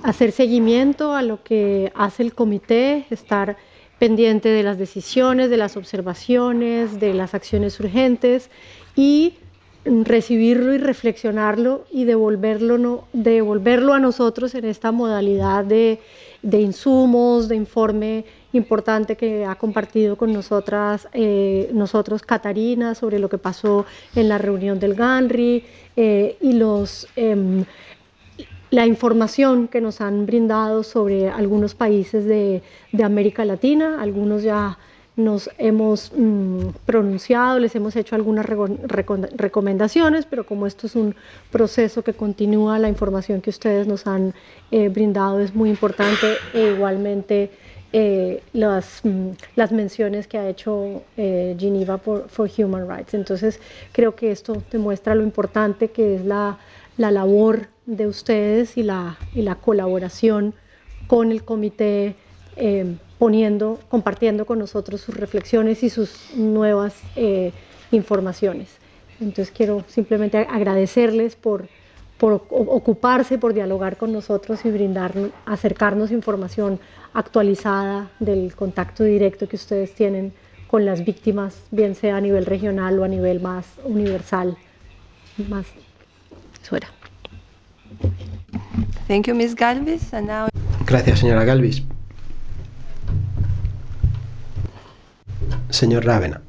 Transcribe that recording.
hacer seguimiento a lo que hace el comité, estar pendiente de las decisiones, de las observaciones, de las acciones urgentes y recibirlo y reflexionarlo y devolverlo a nosotros en esta modalidad de insumos, de informe importante que ha compartido con nosotros Catarina sobre lo que pasó en la reunión del GANRI y la información que nos han brindado sobre algunos países de América Latina. Algunos ya nos hemos pronunciado, les hemos hecho algunas recomendaciones, pero como esto es un proceso que continúa, la información que ustedes nos han brindado es muy importante e igualmente las menciones que ha hecho Geneva for Human Rights. Entonces creo que esto demuestra lo importante que es la labor de ustedes y la colaboración con el comité, compartiendo con nosotros sus reflexiones y sus nuevas informaciones. Entonces quiero simplemente agradecerles por ocuparse, por dialogar con nosotros y acercarnos información actualizada del contacto directo que ustedes tienen con las víctimas, bien sea a nivel regional o a nivel más universal. Eso era. Thank you, Ms. Galvis. And now... Gracias, señora Galvis. Señor Rávena.